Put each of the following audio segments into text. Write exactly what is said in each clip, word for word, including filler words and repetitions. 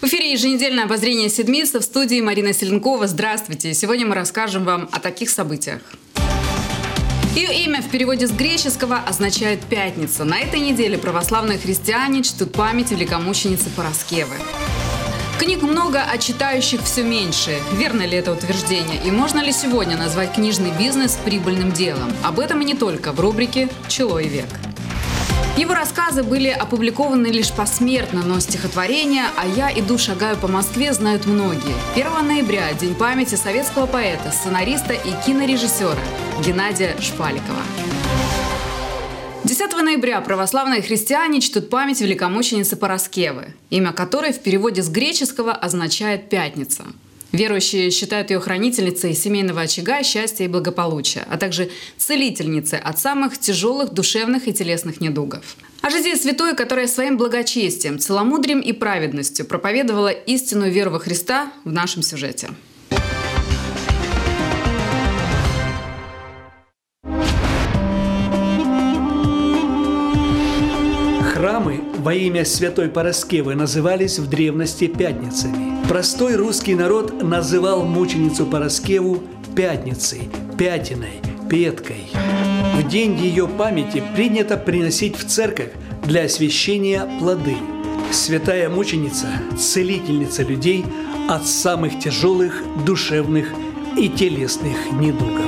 эфире еженедельное обозрение седмицы, в студии Марина Селенкова. Здравствуйте! Сегодня мы расскажем вам о таких событиях. Ее имя в переводе с греческого означает «пятница». На этой неделе православные христиане чтут память великомученицы Параскевы. Книг много, а читающих все меньше. Верно ли это утверждение? И можно ли сегодня назвать книжный бизнес прибыльным делом? Об этом и не только в рубрике «Чело и век». Его рассказы были опубликованы лишь посмертно, но стихотворения «А я иду, шагаю по Москве» знают многие. первого ноября – день памяти советского поэта, сценариста и кинорежиссера Геннадия Шпаликова. десятого ноября православные христиане чтут память великомученицы Параскевы, имя которой в переводе с греческого означает «пятница». Верующие считают ее хранительницей семейного очага, счастья и благополучия, а также целительницей от самых тяжелых душевных и телесных недугов. О жизни святой, которая своим благочестием, целомудрием и праведностью проповедовала истинную веру во Христа, в нашем сюжете. Храмы во имя святой Параскевы назывались в древности пятницами. Простой русский народ называл мученицу Параскеву Пятницей, Пятиной, Петкой. В день ее памяти принято приносить в церковь для освящения плоды. Святая мученица – целительница людей от самых тяжелых душевных и телесных недугов.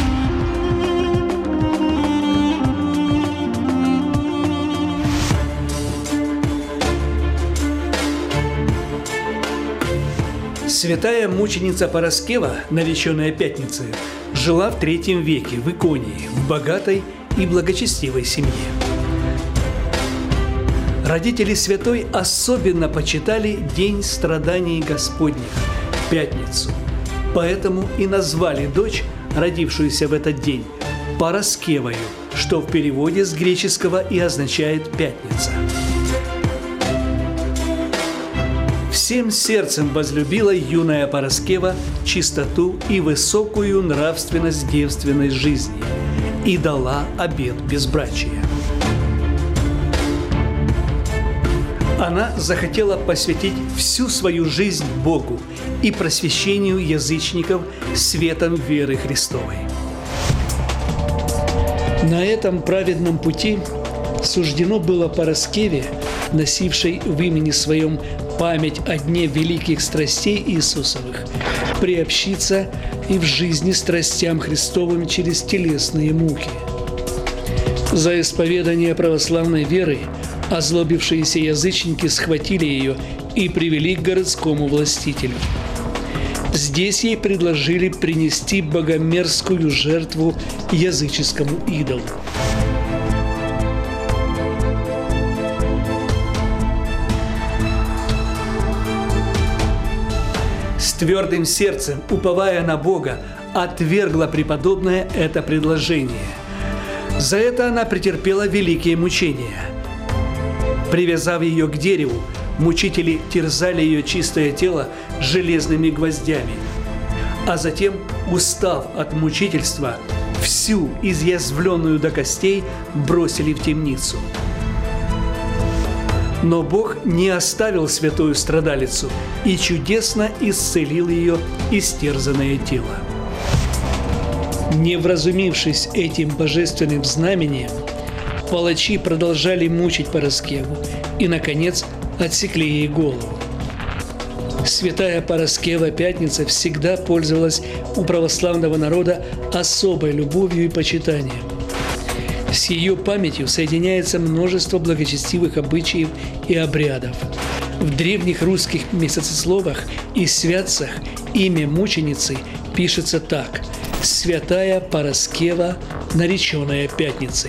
Святая мученица Параскева, нареченная Пятницей, жила в третьем веке в Иконии, в богатой и благочестивой семье. Родители святой особенно почитали День страданий Господних – Пятницу. Поэтому и назвали дочь, родившуюся в этот день, Параскевою, что в переводе с греческого и означает «пятница». Всем сердцем возлюбила юная Параскева чистоту и высокую нравственность девственной жизни и дала обет безбрачия. Она захотела посвятить всю свою жизнь Богу и просвещению язычников светом веры Христовой. На этом праведном пути суждено было Параскеве, носившей в имени своем память о дне великих страстей Иисусовых, приобщиться и в жизни страстям Христовым через телесные муки. За исповедание православной веры озлобившиеся язычники схватили ее и привели к городскому властителю. Здесь ей предложили принести богомерзкую жертву языческому идолу. С твердым сердцем, уповая на Бога, отвергла преподобная это предложение. За это она претерпела великие мучения. Привязав ее к дереву, мучители терзали ее чистое тело железными гвоздями, а затем, устав от мучительства, всю изъязвленную до костей бросили в темницу. Но Бог не оставил святую страдалицу и чудесно исцелил ее истерзанное тело. Не вразумившись этим божественным знамением, палачи продолжали мучить Параскеву и, наконец, отсекли ей голову. Святая Параскева Пятница всегда пользовалась у православного народа особой любовью и почитанием. С ее памятью соединяется множество благочестивых обычаев и обрядов. В древних русских месяцесловах и святцах имя мученицы пишется так: «Святая Параскева, нареченная Пятницей».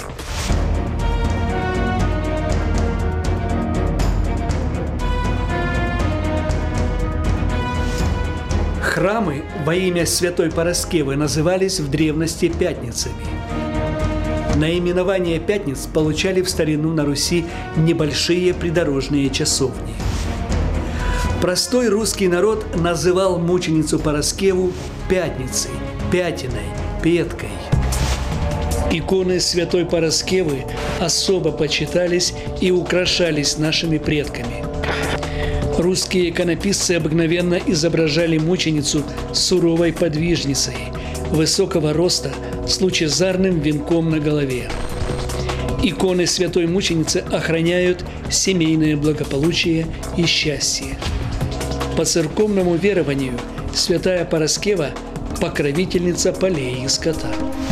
Храмы во имя святой Параскевы назывались в древности пятницами. Наименование пятниц получали в старину на Руси небольшие придорожные часовни. Простой русский народ называл мученицу Параскеву Пятницей, Пятиной, Петкой. Иконы святой Параскевы особо почитались и украшались нашими предками. Русские иконописцы обыкновенно изображали мученицу суровой подвижницей, высокого роста, с лучезарным венком на голове. Иконы святой мученицы охраняют семейное благополучие и счастье. По церковному верованию святая Параскева – покровительница полей и скота.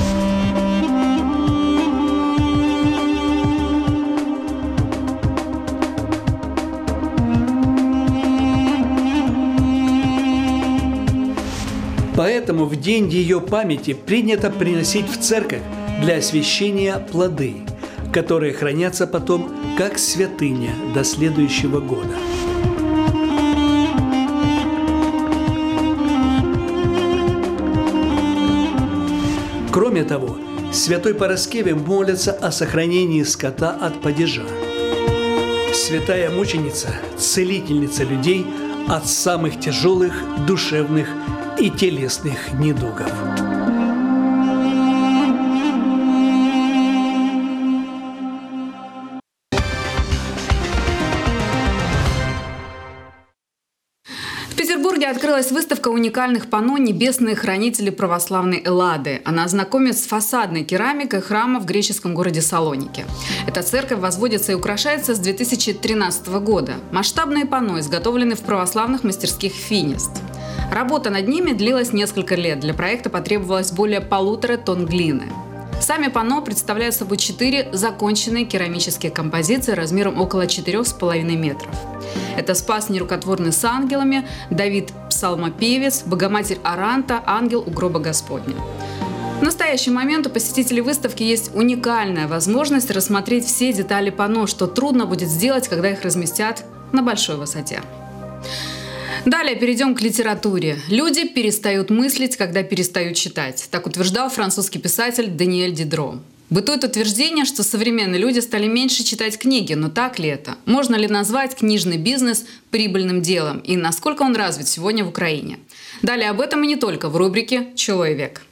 Поэтому в день ее памяти принято приносить в церковь для освящения плоды, которые хранятся потом как святыня до следующего года. Кроме того, святой Параскеве молятся о сохранении скота от падежа. Святая мученица – целительница людей от самых тяжелых душевных и телесных недугов. В Петербурге открылась выставка уникальных панно «Небесные хранители православной Эллады». Она знакомит с фасадной керамикой храма в греческом городе Салоники. Эта церковь возводится и украшается с две тысячи тринадцатого года. Масштабные панно изготовлены в православных мастерских «Финист». Работа над ними длилась несколько лет. Для проекта потребовалось более полутора тонн глины. Сами панно представляют собой четыре законченные керамические композиции размером около четырёх с половиной метров. Это Спас нерукотворный с ангелами, Давид псалмопевец, Богоматерь Аранта, ангел у гроба Господня. В настоящий момент у посетителей выставки есть уникальная возможность рассмотреть все детали панно, что трудно будет сделать, когда их разместят на большой высоте. Далее перейдем к литературе. Люди перестают мыслить, когда перестают читать. Так утверждал французский писатель Даниэль Дидро. Бытует утверждение, что современные люди стали меньше читать книги, но так ли это? Можно ли назвать книжный бизнес прибыльным делом? И насколько он развит сегодня в Украине? Далее об этом и не только в рубрике «Человек век».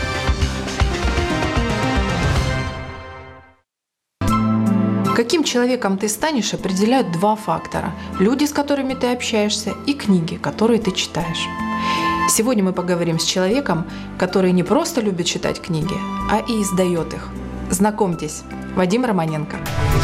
Каким человеком ты станешь, определяют два фактора – люди, с которыми ты общаешься, и книги, которые ты читаешь. Сегодня мы поговорим с человеком, который не просто любит читать книги, а и издает их. Знакомьтесь, Вадим Романенко.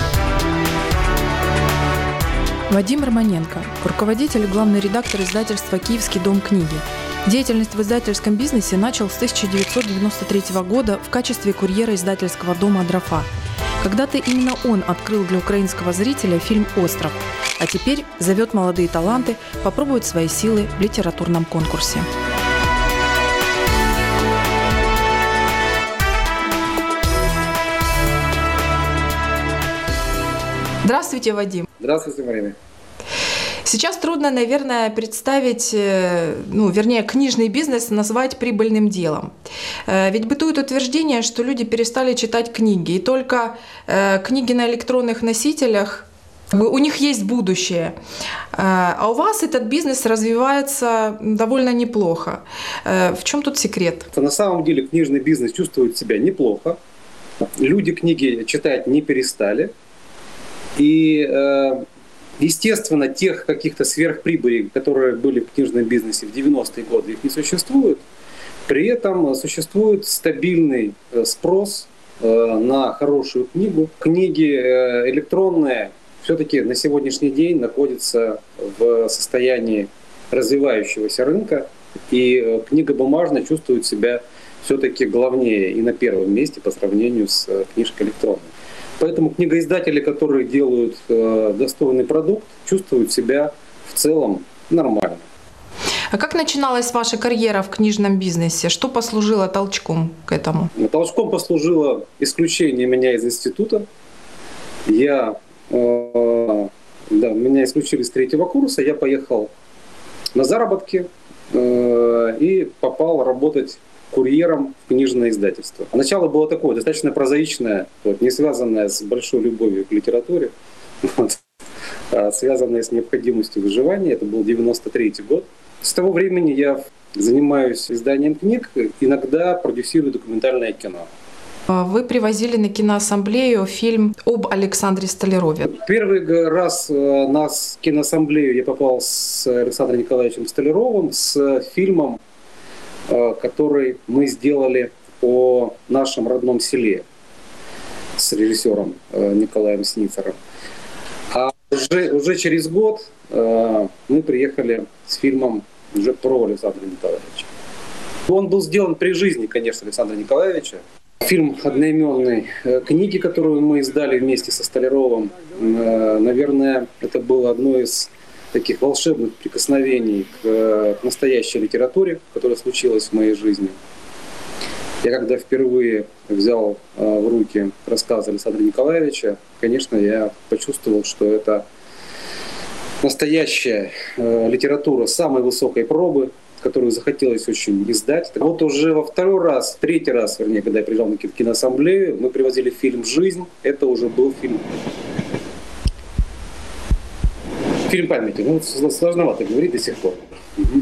Вадим Романенко – руководитель и главный редактор издательства «Киевский дом книги». Деятельность в издательском бизнесе начал с тысяча девятьсот девяносто третьего года в качестве курьера издательского дома «Адрафа». Когда-то именно он открыл для украинского зрителя фильм «Остров», а теперь зовет молодые таланты попробовать свои силы в литературном конкурсе. Здравствуйте, Вадим. Здравствуйте, Марина. Сейчас трудно, наверное, представить, ну, вернее, книжный бизнес назвать прибыльным делом. Ведь бытует утверждение, что люди перестали читать книги, и только книги на электронных носителях, у них есть будущее. А у вас этот бизнес развивается довольно неплохо. В чем тут секрет? На самом деле книжный бизнес чувствует себя неплохо. Люди книги читать не перестали. И естественно, тех каких-то сверхприбылей, которые были в книжном бизнесе в девяностые годы, их не существует. При этом существует стабильный спрос на хорошую книгу. Книги электронные все-таки на сегодняшний день находятся в состоянии развивающегося рынка, и книга бумажная чувствует себя все-таки главнее и на первом месте по сравнению с книжкой электронной. Поэтому книгоиздатели, которые делают э, достойный продукт, чувствуют себя в целом нормально. А как начиналась ваша карьера в книжном бизнесе? Что послужило толчком к этому? Толчком послужило исключение меня из института. Я, э, да, меня исключили с третьего курса, я поехал на заработки э, и попал работать курьером в книжное издательство. Начало было такое, достаточно прозаичное, вот, не связанное с большой любовью к литературе, вот, а связанное с необходимостью выживания. Это был девяносто третий год. С того времени я занимаюсь изданием книг, иногда продюсирую документальное кино. Вы привозили на киноассамблею фильм об Александре Столярове. Первый раз на киноассамблею я попал с Александром Николаевичем Столяровым, с фильмом, который мы сделали о нашем родном селе с режиссером Николаем Сницером. А уже, уже через год мы приехали с фильмом уже про Александра Николаевича. Он был сделан при жизни, конечно, Александра Николаевича. Фильм одноименной книги, которую мы издали вместе со Столяровым, наверное, это было одно из таких волшебных прикосновений к настоящей литературе, которая случилась в моей жизни. Я когда впервые взял в руки рассказы Александра Николаевича, конечно, я почувствовал, что это настоящая литература самой высокой пробы, которую захотелось очень издать. Вот уже во второй раз, третий раз, вернее, когда я приезжал на киноассамблею, мы привозили фильм «Жизнь». Это уже был фильм Фильм памяти. Ну, сложновато говорить до сих пор. Угу.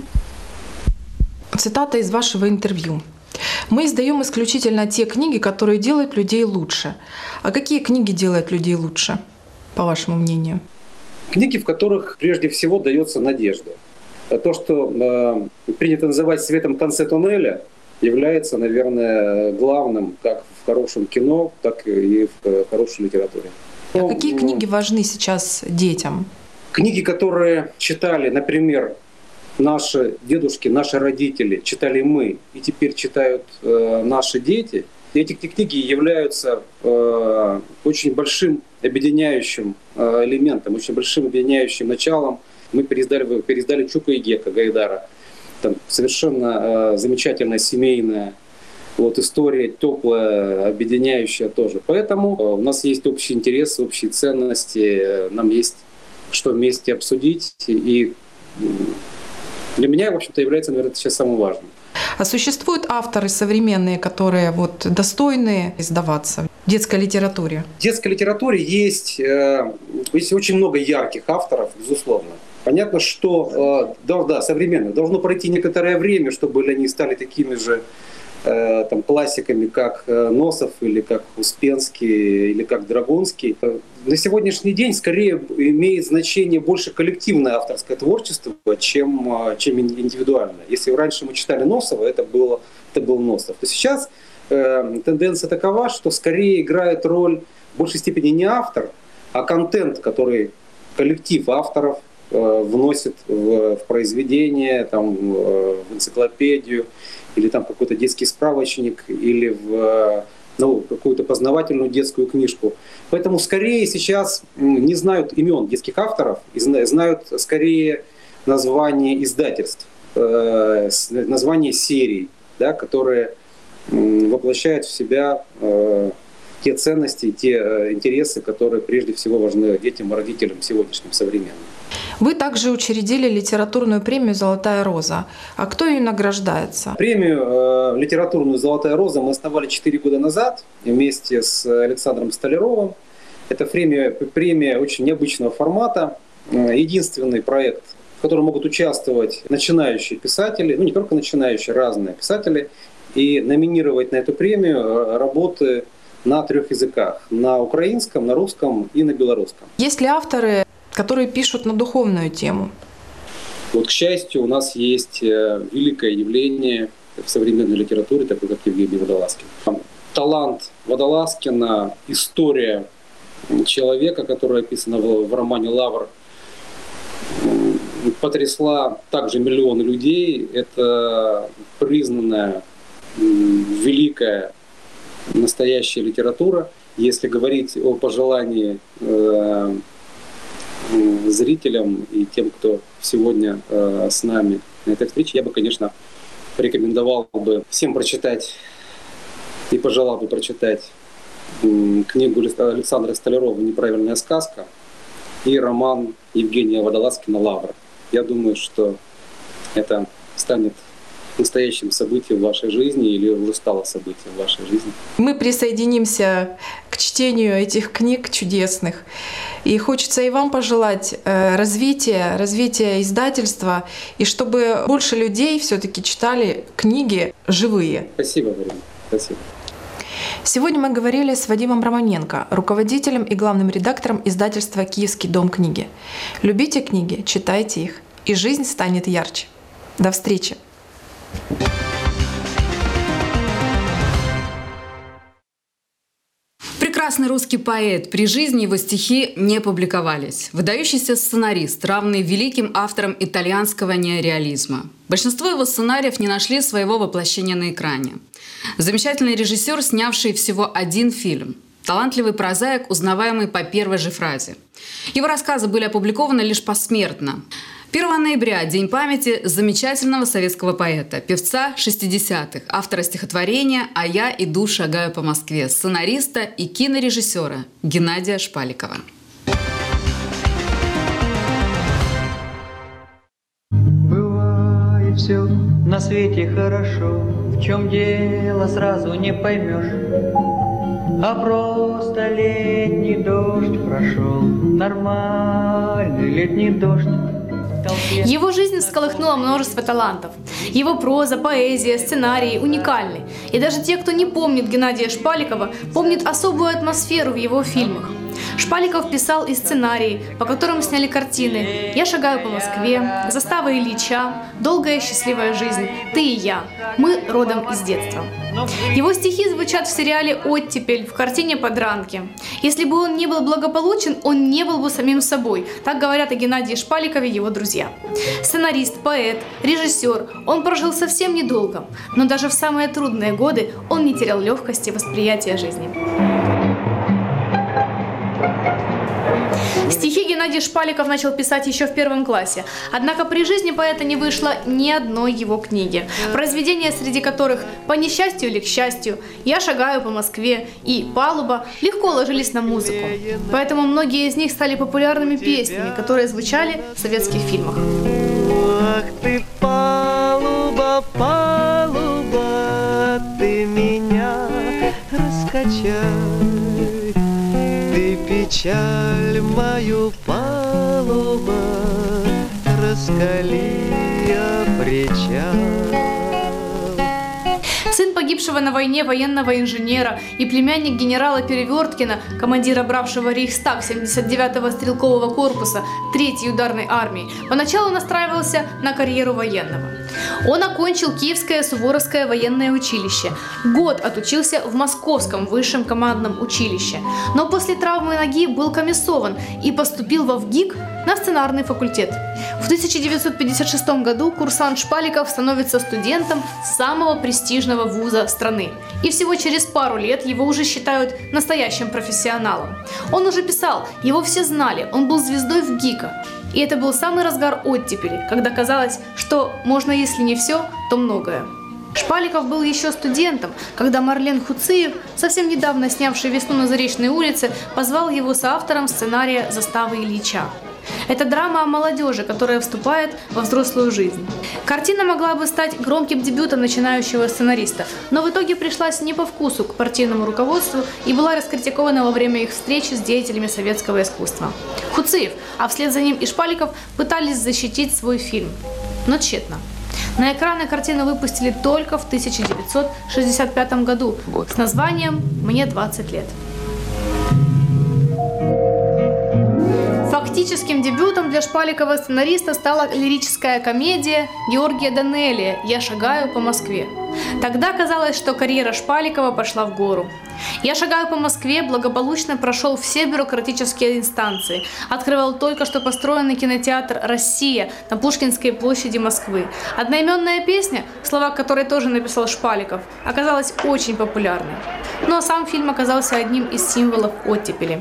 Цитата из вашего интервью. «Мы издаем исключительно те книги, которые делают людей лучше». А какие книги делают людей лучше, по вашему мнению? Книги, в которых прежде всего дается надежда. То, что э, принято называть светом в конце туннеля, является, наверное, главным как в хорошем кино, так и в хорошей литературе. А Но, какие книги важны сейчас детям? Книги, которые читали, например, наши дедушки, наши родители, читали мы, и теперь читают э, наши дети. И эти книги являются э, очень большим объединяющим э, элементом, очень большим объединяющим началом. Мы переиздали, переиздали Чука и Гека Гайдара. Там совершенно э, замечательная семейная вот, история, теплая, объединяющая тоже. Поэтому э, у нас есть общий интерес, общие ценности, э, нам есть что вместе обсудить. И для меня, в общем-то, является, наверное, это сейчас самым важным. А существуют авторы современные, которые вот достойны издаваться в детской литературе? В детской литературе есть, э, есть очень много ярких авторов, безусловно. Понятно, что э, да, да, современных. Должно пройти некоторое время, чтобы они стали такими же э, там, классиками, как Носов, или как Успенский, или как Драгунский. На сегодняшний день скорее имеет значение больше коллективное авторское творчество, чем, чем индивидуальное. Если раньше мы читали Носова, это, было, это был Носов, то сейчас э, тенденция такова, что скорее играет роль в большей степени не автор, а контент, который коллектив авторов э, вносит в, в произведение, там, в, в энциклопедию, или там какой-то детский справочник, или в ну, какую-то познавательную детскую книжку. Поэтому скорее сейчас не знают имен детских авторов, знают скорее названия издательств, э, названия серий, да, которые воплощают в себя э, те ценности, те э, интересы, которые прежде всего важны детям и родителям сегодняшним, современным. Вы также учредили литературную премию «Золотая роза». А кто ее награждается? Премию э, литературную «Золотая роза» мы основали четыре года назад вместе с Александром Столяровым. Это премия, премия очень необычного формата. Единственный проект, в котором могут участвовать начинающие писатели, ну не только начинающие, разные писатели, и номинировать на эту премию работы на трех языках: на украинском, на русском и на белорусском. Есть ли авторы, которые пишут на духовную тему? Вот, к счастью, у нас есть великое явление в современной литературе, такое как Евгений Водолазкин. Талант Водолазкина, история человека, которая описана в, в романе «Лавр», потрясла также миллионы людей. Это признанная великая настоящая литература. Если говорить о пожелании э, зрителям и тем, кто сегодня э, с нами на этой встрече, я бы, конечно, рекомендовал бы всем прочитать и пожелал бы прочитать э, книгу Александра Столярова «Неправильная сказка» и роман Евгения Водолазкина «Лавр». Я думаю, что это станет настоящим событием в вашей жизни или уже стало событием в вашей жизни. Мы присоединимся к чтению этих книг чудесных. И хочется и вам пожелать развития, развития издательства, и чтобы больше людей все-таки читали книги живые. Спасибо, Марина. Спасибо. Сегодня мы говорили с Вадимом Романенко, руководителем и главным редактором издательства «Киевский дом книги». Любите книги, читайте их, и жизнь станет ярче. До встречи! Прекрасный русский поэт. При жизни его стихи не публиковались. Выдающийся сценарист, равный великим авторам итальянского неореализма. Большинство его сценариев не нашли своего воплощения на экране. Замечательный режиссер, снявший всего один фильм. Талантливый прозаик, узнаваемый по первой же фразе. Его рассказы были опубликованы лишь посмертно. первого ноября – День памяти замечательного советского поэта, певца шестидесятых, автора стихотворения «А я иду, шагаю по Москве», сценариста и кинорежиссера Геннадия Шпаликова. Бывает все на свете хорошо, в чем дело сразу не поймешь. А просто летний дождь прошел, нормальный летний дождь. Его жизнь всколыхнула множество талантов. Его проза, поэзия, сценарии уникальны. И даже те, кто не помнит Геннадия Шпаликова, помнят особую атмосферу в его фильмах. Шпаликов писал и сценарии, по которым сняли картины «Я шагаю по Москве», «Застава Ильича», «Долгая счастливая жизнь», «Ты и я». Мы родом из детства. Его стихи звучат в сериале «Оттепель», в картине «Подранки». Если бы он не был благополучен, он не был бы самим собой. Так говорят о Геннадии Шпаликове его друзья. Сценарист, поэт, режиссер. Он прожил совсем недолго, но даже в самые трудные годы он не терял легкости восприятия жизни. Стихи Геннадий Шпаликов начал писать еще в первом классе, однако при жизни поэта не вышло ни одной его книги, произведения, среди которых «По несчастью или к счастью», «Я шагаю по Москве» и «Палуба» легко ложились на музыку, поэтому многие из них стали популярными песнями, которые звучали в советских фильмах. Ах ты, палуба, палуба, ты меня раскачай. Ты печаль мою, палуба, раскали я причал. Сын погибшего на войне военного инженера и племянник генерала Переверткина, командира бравшего Рейхстаг семьдесят девятого стрелкового корпуса третьей ударной армии, поначалу настраивался на карьеру военного. Он окончил Киевское Суворовское военное училище, год отучился в Московском высшем командном училище, но после травмы ноги был комиссован и поступил во ВГИК на сценарный факультет. В тысяча девятьсот пятьдесят шестом году курсант Шпаликов становится студентом самого престижного вуза страны. И всего через пару лет его уже считают настоящим профессионалом. Он уже писал, его все знали, он был звездой ВГИКа. И это был самый разгар оттепели, когда казалось, что можно, если не все, то многое. Шпаликов был еще студентом, когда Марлен Хуциев, совсем недавно снявший «Весну на Заречной улице», позвал его соавтором сценария «Заставы Ильича». Это драма о молодежи, которая вступает во взрослую жизнь. Картина могла бы стать громким дебютом начинающего сценариста, но в итоге пришлась не по вкусу к партийному руководству и была раскритикована во время их встречи с деятелями советского искусства. Хуциев, а вслед за ним и Шпаликов пытались защитить свой фильм, но тщетно. На экраны картину выпустили только в тысяча девятьсот шестьдесят пятом году с названием «Мне двадцать лет». Фактическим дебютом для Шпаликова сценариста стала лирическая комедия Георгия Данелия «Я шагаю по Москве». Тогда казалось, что карьера Шпаликова пошла в гору. «Я шагаю по Москве» благополучно прошел все бюрократические инстанции, открывал только что построенный кинотеатр «Россия» на Пушкинской площади Москвы. Одноименная песня, слова которой тоже написал Шпаликов, оказалась очень популярной. Ну а сам фильм оказался одним из символов оттепели.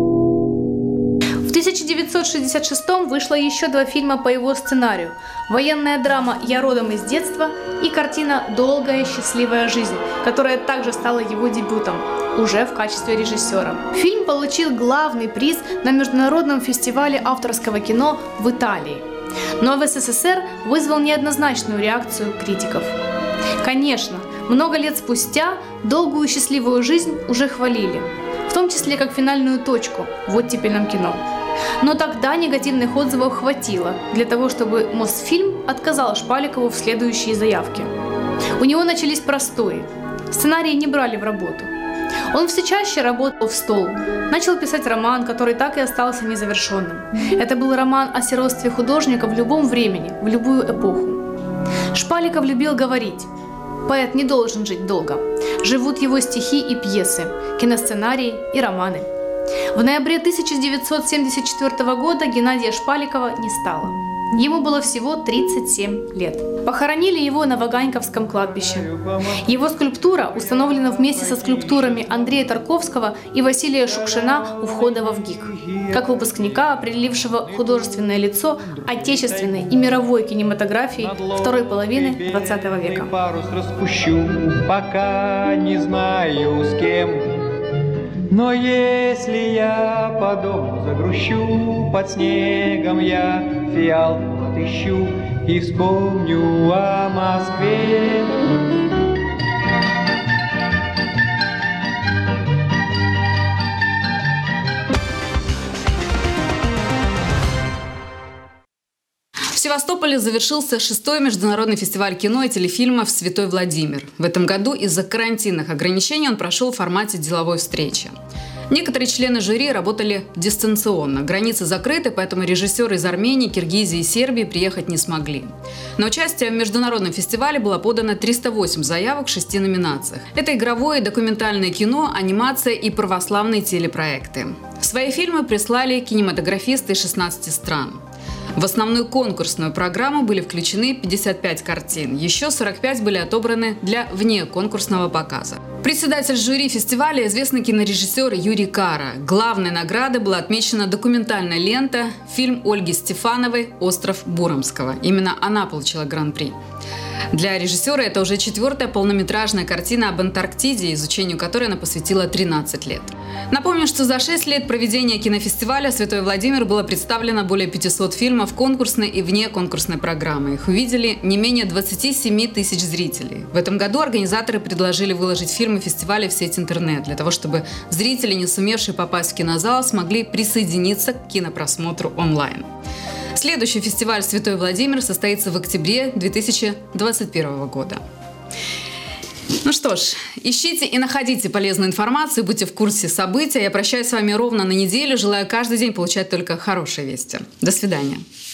В тысяча девятьсот шестьдесят шестом вышло еще два фильма по его сценарию. Военная драма «Я родом из детства» и картина «Долгая счастливая жизнь», которая также стала его дебютом, уже в качестве режиссера. Фильм получил главный приз на международном фестивале авторского кино в Италии. Но в СССР вызвал неоднозначную реакцию критиков. Конечно, много лет спустя «Долгую счастливую жизнь» уже хвалили, в том числе как финальную точку в оттепельном кино. Но тогда негативных отзывов хватило для того, чтобы Мосфильм отказал Шпаликову в следующей заявке. У него начались простои. Сценарий не брали в работу. Он все чаще работал в стол. Начал писать роман, который так и остался незавершенным. Это был роман о сиротстве художника в любом времени, в любую эпоху. Шпаликов любил говорить: поэт не должен жить долго. Живут его стихи и пьесы, киносценарии и романы. В ноябре тысяча девятьсот семьдесят четвёртого года Геннадия Шпаликова не стало. Ему было всего тридцать семь лет. Похоронили его на Ваганьковском кладбище. Его скульптура установлена вместе со скульптурами Андрея Тарковского и Василия Шукшина у входа во ВГИК, как выпускника, определившего художественное лицо отечественной и мировой кинематографии второй половины двадцатого века. Парус распущу, пока не знаю с кем. Но если я по дому загрущу, под снегом я фиалку отыщу и вспомню о Москве. В Севастополе завершился шестой международный фестиваль кино и телефильмов «Святой Владимир». В этом году из-за карантинных ограничений он прошел в формате деловой встречи. Некоторые члены жюри работали дистанционно. Границы закрыты, поэтому режиссеры из Армении, Киргизии и Сербии приехать не смогли. На участие в международном фестивале было подано триста восемь заявок в шести номинациях. Это игровое и документальное кино, анимация и православные телепроекты. Свои фильмы прислали кинематографисты из шестнадцати стран. В основную конкурсную программу были включены пятьдесят пять картин, еще сорок пять были отобраны для внеконкурсного показа. Председатель жюри фестиваля – известный кинорежиссер Юрий Кара. Главной наградой была отмечена документальная лента, фильм Ольги Стефановой «Остров Буромского». Именно она получила гран-при. Для режиссера это уже четвертая полнометражная картина об Антарктиде, изучению которой она посвятила тринадцать лет. Напомню, что за шесть лет проведения кинофестиваля «Святой Владимир» было представлено более пятисот фильмов конкурсной и внеконкурсной программы. Их увидели не менее двадцати семи тысяч зрителей. В этом году организаторы предложили выложить фильмы фестиваля в сеть интернет, для того, чтобы зрители, не сумевшие попасть в кинозал, смогли присоединиться к кинопросмотру онлайн. Следующий фестиваль «Святой Владимир» состоится в октябре две тысячи двадцать первого года. Ну что ж, ищите и находите полезную информацию, будьте в курсе событий. Я прощаюсь с вами ровно на неделю. Желаю каждый день получать только хорошие вести. До свидания.